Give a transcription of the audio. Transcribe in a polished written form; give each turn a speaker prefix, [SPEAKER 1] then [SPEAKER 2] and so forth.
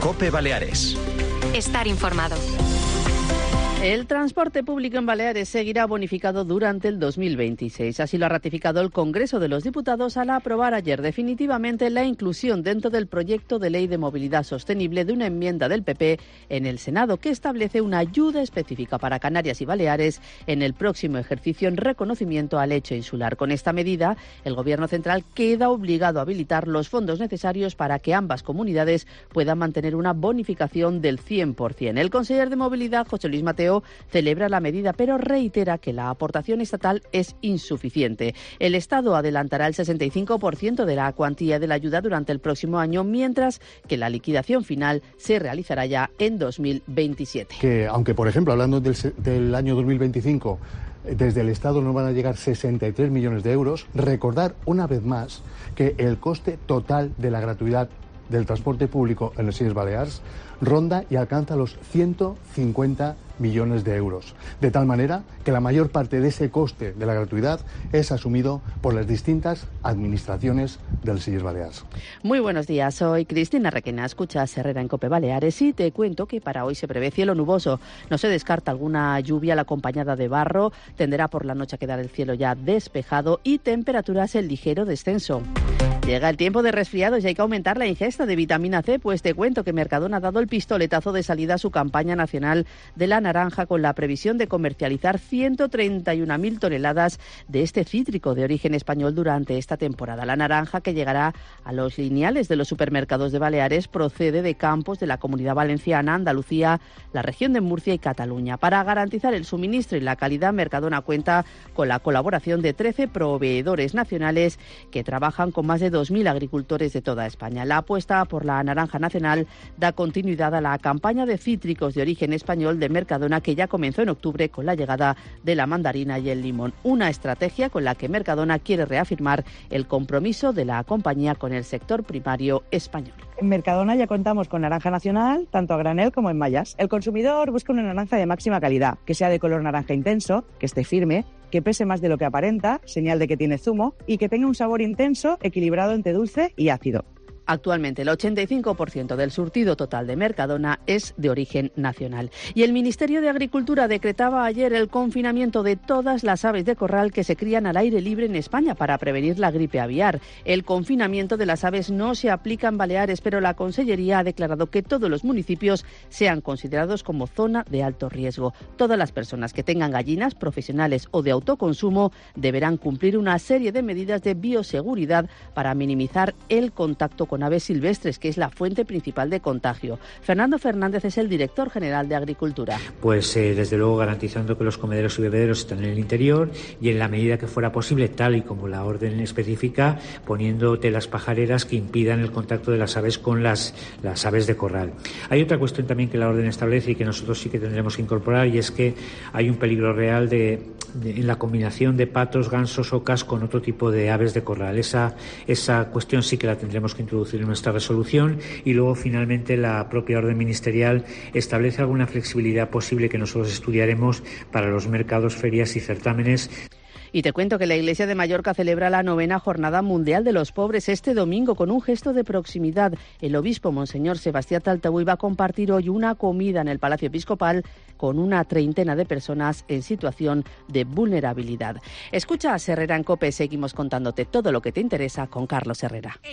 [SPEAKER 1] COPE Baleares.
[SPEAKER 2] Estar informado.
[SPEAKER 3] El transporte público en Baleares seguirá bonificado durante el 2026. Así lo ha ratificado el Congreso de los Diputados al aprobar ayer definitivamente la inclusión dentro del proyecto de ley de movilidad sostenible de una enmienda del PP en el Senado que establece una ayuda específica para Canarias y Baleares en el próximo ejercicio en reconocimiento al hecho insular. Con esta medida, el Gobierno central queda obligado a habilitar los fondos necesarios para que ambas comunidades puedan mantener una bonificación del 100%. El consejero de Movilidad, José Luis Mateo, celebra la medida, pero reitera que la aportación estatal es insuficiente. El Estado adelantará el 65% de la cuantía de la ayuda durante el próximo año, mientras que la liquidación final se realizará ya en 2027.
[SPEAKER 4] Que aunque, por ejemplo, hablando del año 2025, desde el Estado nos van a llegar 63 millones de euros, recordar una vez más que el coste total de la gratuidad del transporte público en las Illes Balears ronda y alcanza los 150 millones de euros. De tal manera que la mayor parte de ese coste de la gratuidad es asumido por las distintas administraciones de las Illes Balears.
[SPEAKER 3] Muy buenos días, soy Cristina Requena, escuchas Herrera en COPE Baleares y te cuento que para hoy se prevé cielo nuboso. No se descarta alguna lluvia acompañada de barro, tenderá por la noche a quedar el cielo ya despejado y temperaturas en ligero descenso. Llega el tiempo de resfriados y hay que aumentar la ingesta de vitamina C, pues te cuento que Mercadona ha dado el pistoletazo de salida a su campaña nacional de la naranja con la previsión de comercializar 131.000 toneladas de este cítrico de origen español durante esta temporada. La naranja, que llegará a los lineales de los supermercados de Baleares, procede de campos de la Comunidad Valenciana, Andalucía, la región de Murcia y Cataluña. Para garantizar el suministro y la calidad, Mercadona cuenta con la colaboración de 13 proveedores nacionales que trabajan con más de 2.000 agricultores de toda España. La apuesta por la naranja nacional da continuidad a la campaña de cítricos de origen español de Mercadona, que ya comenzó en octubre con la llegada de la mandarina y el limón. Una estrategia con la que Mercadona quiere reafirmar el compromiso de la compañía con el sector primario español.
[SPEAKER 5] En Mercadona ya contamos con naranja nacional, tanto a granel como en mallas. El consumidor busca una naranja de máxima calidad, que sea de color naranja intenso, que esté firme, que pese más de lo que aparenta, señal de que tiene zumo, y que tenga un sabor intenso, equilibrado entre dulce y ácido.
[SPEAKER 3] Actualmente el 85% del surtido total de Mercadona es de origen nacional. Y el Ministerio de Agricultura decretaba ayer el confinamiento de todas las aves de corral que se crían al aire libre en España para prevenir la gripe aviar. El confinamiento de las aves no se aplica en Baleares, pero la Consellería ha declarado que todos los municipios sean considerados como zona de alto riesgo. Todas las personas que tengan gallinas profesionales o de autoconsumo deberán cumplir una serie de medidas de bioseguridad para minimizar el contacto con aves silvestres, que es la fuente principal de contagio. Fernando Fernández es el director general de Agricultura.
[SPEAKER 6] Pues desde luego garantizando que los comederos y bebederos están en el interior y en la medida que fuera posible, tal y como la orden especifica, poniendo telas pajareras que impidan el contacto de las aves con las aves de corral. Hay otra cuestión también que la orden establece y que nosotros sí que tendremos que incorporar, y es que hay un peligro real en la combinación de patos, gansos, ocas con otro tipo de aves de corral. Esa cuestión sí que la tendremos que introducir en nuestra resolución, y luego finalmente la propia orden ministerial establece alguna flexibilidad posible que nosotros estudiaremos para los mercados, ferias y certámenes.
[SPEAKER 3] Y te cuento que la Iglesia de Mallorca celebra la 9ª Jornada Mundial de los Pobres este domingo con un gesto de proximidad. El obispo Monseñor Sebastián Taltabuy va a compartir hoy una comida en el Palacio Episcopal con una treintena de personas en situación de vulnerabilidad. Escucha a Herrera en COPE, seguimos contándote todo lo que te interesa con Carlos Herrera.